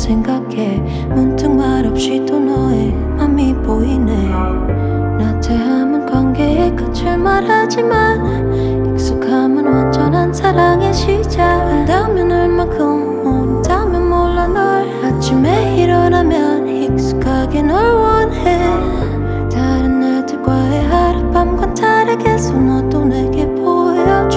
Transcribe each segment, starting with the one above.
생각해. 문득 말없이 또 너의 맘이 보이네. 나태함은 관계의 끝을 말하지만 익숙함은 완전한 사랑의 시작. 안다면 얼마큼 모른다면 몰라 널. 아침에 일어나면 익숙하게 널 원해. 다른 애들과의 하룻밤과 다르게 너도 내게 보여줘.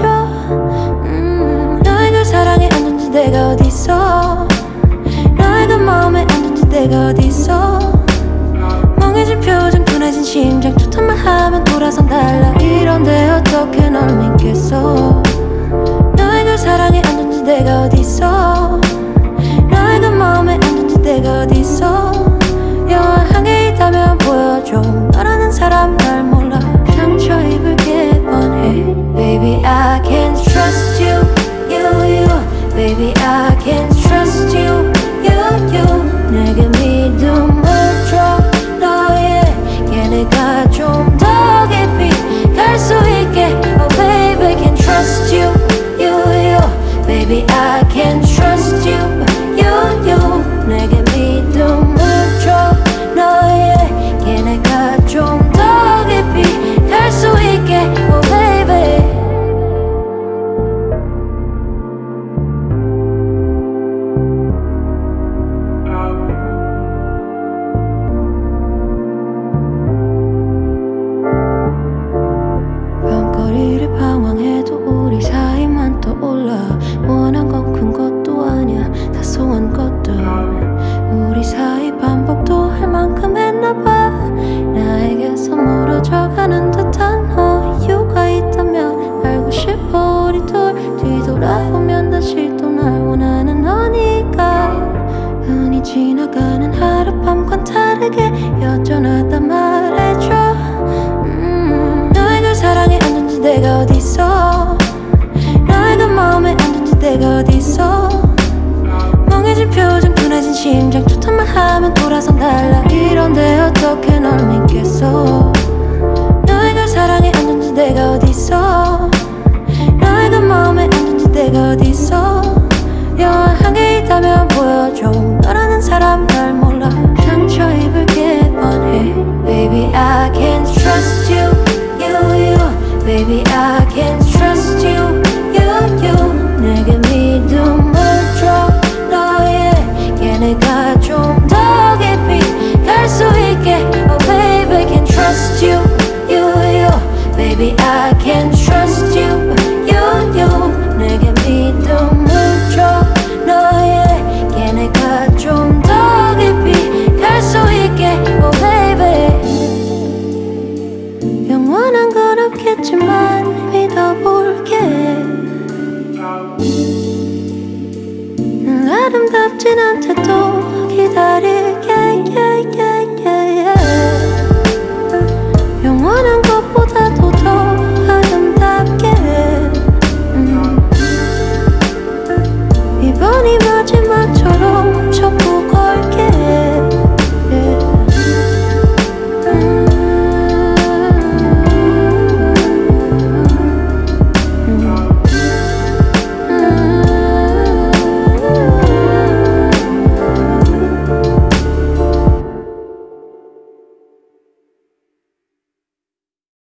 너의 그 사랑에 안는지 내가 어딨어. 너의 그 마음에 안는지 내가 어딨어. 멍해진 표정 둔해진 심장 좋단 말 하면 돌아선 달라. 이런데 어떻게 널 믿겠어. 너의 그 사랑에 안는지 내가 어딨어. 너의 그 마음에 안는지 내가 어딨어. 영화 한 개 있다면 보여줘. 너라는 사람 날 몰라. 상처 입을게 뻔해. Baby I can't trust you, you. Baby I can't trust you, you. 내게 믿음을 줘. 너에게 내가 좀 더 깊이 갈 수 있게. Oh baby can't trust you, you. Baby I can't trust you, you. 내게 믿음을 줘. 너에게 내가 좀 더 깊이 갈 수 있게. Oh baby. 밤거리를 방황해도 우리 사이만 떠올라. 원한 건 큰 것도 아니야, 사소한 것들. 우리 사이 반복도 할 만큼 했나봐. 나에게서 멀어져가는 듯한 이유가 있다면 알고 싶어. 우리 둘 뒤돌아보면 다시 또 날 원하는 너니까. 흔히 지나가는 하룻밤과 다르게 여전하다 말해줘. 너의 그 사랑에 안는지 내가 어딨어. 너의 그 마음에 안는지 내가 어딨어. 멍해진 표정 둔해진 심장 좋단 말 하면 돌아선 달라. 이런데 어떻게 널 믿겠어. 너의 그 사랑에 안는지 내가 어딨어. 너의 그 마음에 안는지 내가 어딨어. 영화 한 개 있다면 보여줘. 너라는 사람 날 몰라. 상처 입을게 뻔해. Baby I can't trust you, you. Baby I can't trust you, you. 내게 믿음을 줘. 너에게 내가 좀 더 깊이 갈 수 있게. Oh baby can't trust you, you. Baby I can't trust you, you. 내게 믿음을 줘. 너에게 내가 좀 더 깊이 갈 수 있게. Oh baby. 영원한 건 없겠지만 믿어볼게. 난 아름답진 않대도 기다릴게. 영원한 것보다도 더 아름답게. 이번이 마지막처럼 첩보 걸게.